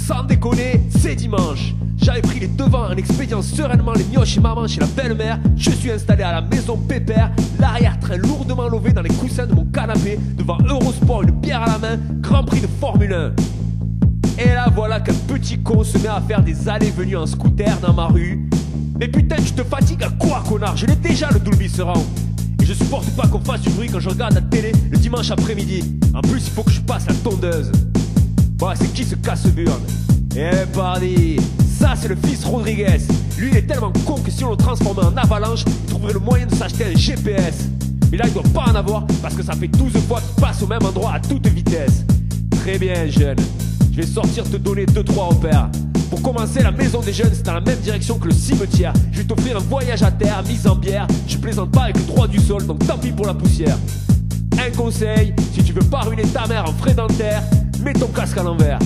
Sans déconner, c'est dimanche. J'avais pris les devants en expédiant sereinement les mioches chez maman, chez la belle-mère. Je suis installé à la maison pépère, l'arrière-train lourdement lové dans les coussins de mon canapé, devant Eurosport, une bière à la main, Grand Prix de Formule 1. Et là voilà qu'un petit con se met à faire des allées-venues en scooter dans ma rue. Mais putain, tu te fatigues à quoi, connard? Je l'ai déjà le Dolby Surround. Et je supporte pas qu'on fasse du bruit quand je regarde la télé le dimanche après-midi. En plus, il faut que je passe la tondeuse. Bon, c'est qui ce casse-burne? Eh pardi, ça c'est le fils Rodriguez. Lui il est tellement con que si on le transformait en avalanche, il trouverait le moyen de s'acheter un GPS. Mais là il doit pas en avoir parce que ça fait 12 fois qu'il passe au même endroit à toute vitesse. Très bien jeune, je vais sortir te donner 2-3 repères. Pour commencer, la maison des jeunes c'est dans la même direction que le cimetière. Je vais t'offrir un voyage à terre, mise en bière. Je plaisante pas avec le droit du sol, donc tant pis pour la poussière. Un conseil, si tu veux pas ruiner ta mère en frais dentaires, mets ton casque à l'envers.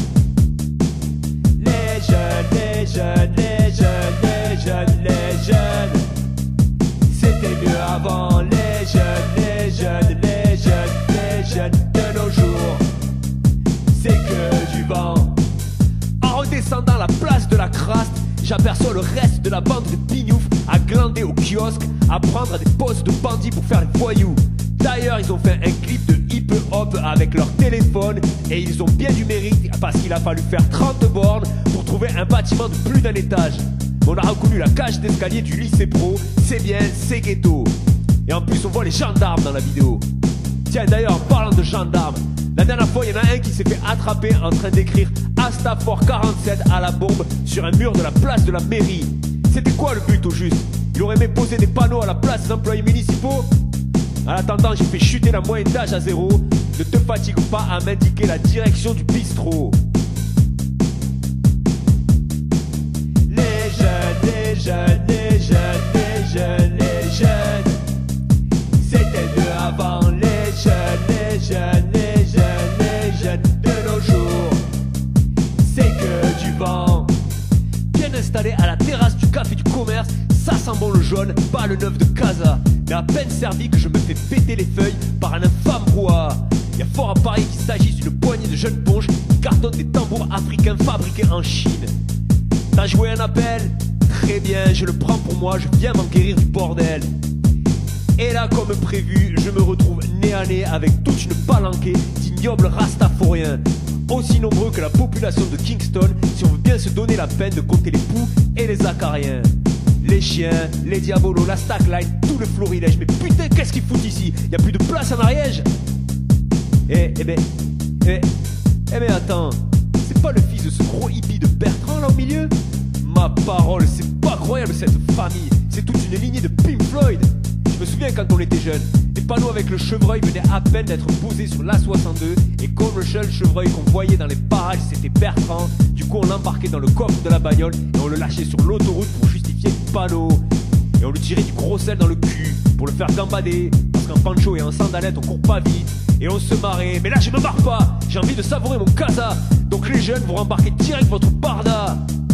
Les jeunes, les jeunes, les jeunes, les jeunes, les jeunes. C'était mieux avant. Les jeunes, les jeunes, les jeunes, les jeunes de nos jours. C'est que du vent. En redescendant la place de la Craste, j'aperçois le reste de la bande de pignoufs à glander au kiosque, à prendre des poses de bandits pour faire les voyous. D'ailleurs, ils ont fait un clip de hip-hop avec leur téléphone et ils ont bien du mérite parce qu'il a fallu faire 30 bornes pour trouver un bâtiment de plus d'un étage. On a reconnu la cage d'escalier du lycée pro, c'est bien, c'est ghetto. Et en plus, on voit les gendarmes dans la vidéo. Tiens, d'ailleurs, en parlant de gendarmes, la dernière fois, il y en a un qui s'est fait attraper en train d'écrire Astafor 47 à la bombe sur un mur de la place de la mairie. C'était quoi le but au juste? Il aurait aimé poser des panneaux à la place des employés municipaux? En attendant, j'ai fait chuter la moyenne d'âge à 0. Ne te fatigue pas à m'indiquer la direction du bistrot. Les jeunes, les jeunes, les jeunes, les jeunes, les jeunes. C'était mieux avant. Les jeunes, les jeunes, les jeunes, les jeunes de nos jours. C'est que du vent. Bien installé à la terrasse du café du commerce, ça sent bon le jaune, pas le neuf de Casa. Mais à peine servi que je me fais péter les feuilles par un infâme brouhaha. Y'a fort à parier qu'il s'agisse d'une poignée de jeunes ponches qui cartonnent des tambours africains fabriqués en Chine. T'as joué un appel? Très bien, je le prends pour moi, je viens m'enquérir du bordel. Et là, comme prévu, je me retrouve nez à nez avec toute une palanquée d'ignobles rastaforiens, aussi nombreux que la population de Kingston, si on veut bien se donner la peine de compter les poux et les acariens. Les chiens, les diabolos, la stackline, tout le florilège. Mais putain, qu'est-ce qu'ils foutent ici? Y'a plus de place en Ariège? Eh ben attends, c'est pas le fils de ce gros hippie de Bertrand là au milieu? Ma parole, c'est pas croyable cette famille. C'est toute une lignée de Pink Floyd. Je me souviens quand on était jeunes, les panneaux avec le chevreuil venaient à peine d'être posés sur l'A62. Et comme le seul chevreuil qu'on voyait dans les parages c'était Bertrand, du coup on l'embarquait dans le coffre de la bagnole et on le lâchait sur l'autoroute pour justifier le panneau. Et on lui tirait du gros sel dans le cul pour le faire gambader, parce qu'en pancho et en sandalette on court pas vite. Et on se marrait, mais là je me marre pas, j'ai envie de savourer mon casa. Donc les jeunes vont rembarquer direct votre barda.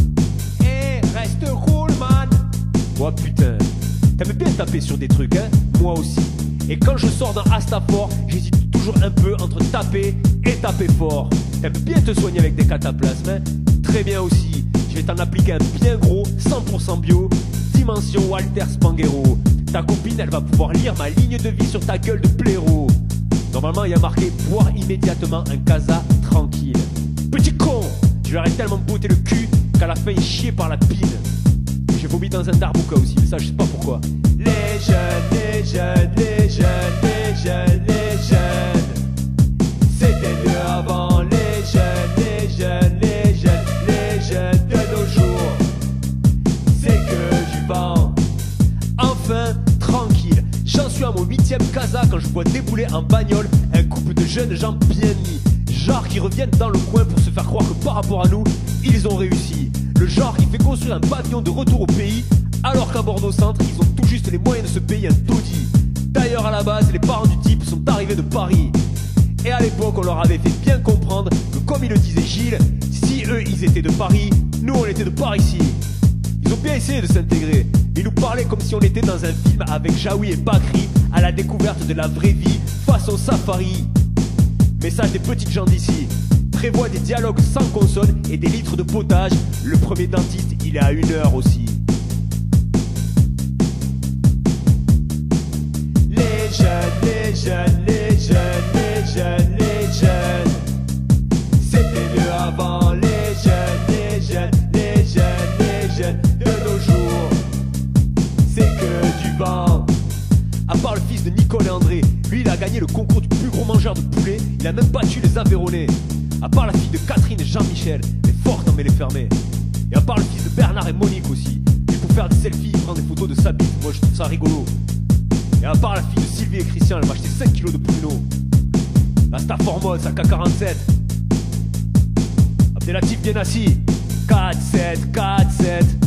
Eh, reste cool man. Oh putain, t'aimes bien taper sur des trucs hein? Moi aussi. Et quand je sors d'un Astafor, j'hésite toujours un peu entre taper et taper fort. T'aimes bien te soigner avec des cataplasmes hein? Très bien aussi. Je vais t'en appliquer un bien gros, 100% bio, dimension Walter Spanghero. Ta copine elle va pouvoir lire ma ligne de vie sur ta gueule de blaireau. Normalement il y a marqué boire immédiatement un casa tranquille. Petit con, je leur ai tellement botté le cul qu'à la fin il chiait par la pine. J'ai vomi dans un darbouka aussi, mais ça je sais pas pourquoi. Les jeunes, les jeunes, les jeunes, les jeunes, les jeunes. C'était mieux avant. Les jeunes, les jeunes, les jeunes, les jeunes de nos jours. C'est que du vent. Enfin, tranquille. J'en suis à mon 8e casa quand je vois débouler en bagnole un couple de jeunes gens bien mis. Genre qui reviennent dans le coin pour se faire croire que par rapport à nous, ils ont réussi. Le genre qui fait construire un pavillon de retour au pays, alors qu'à Bordeaux Centre, ils ont tout juste les moyens de se payer un taudis. D'ailleurs, à la base, les parents du type sont arrivés de Paris. Et à l'époque, on leur avait fait bien comprendre que, comme il le disait Gilles, si eux, ils étaient de Paris, nous, on était de par ici. Ils ont bien essayé de s'intégrer. Ils nous parlaient comme si on était dans un film avec Jaoui et Bakri, à la découverte de la vraie vie, façon safari. Message des petites gens d'ici. prévoit des dialogues sans consonne et des litres de potage. Le premier dentiste, il est à 1 heure aussi. Les jeunes, les jeunes, les jeunes, les jeunes, les jeunes. C'était mieux avant. Les jeunes, les jeunes, les jeunes, les jeunes de nos jours. C'est que du vent. À part le fils de Nicole et André, lui il a gagné le concours du plus gros mangeur de poulet. Il a même battu les Aveyronais. À part la fille de Catherine et Jean-Michel, elle est forte mais les fermée. Et à part le fils de Bernard et Monique aussi, lui pour faire des selfies il prend des photos de sa bite. Moi je trouve ça rigolo. Et à part la fille de Sylvie et Christian, elle m'a acheté 5 kilos de pruneaux. La Stafford Mode, sa K47. Abdelatif bien assis. 4-7, 4-7.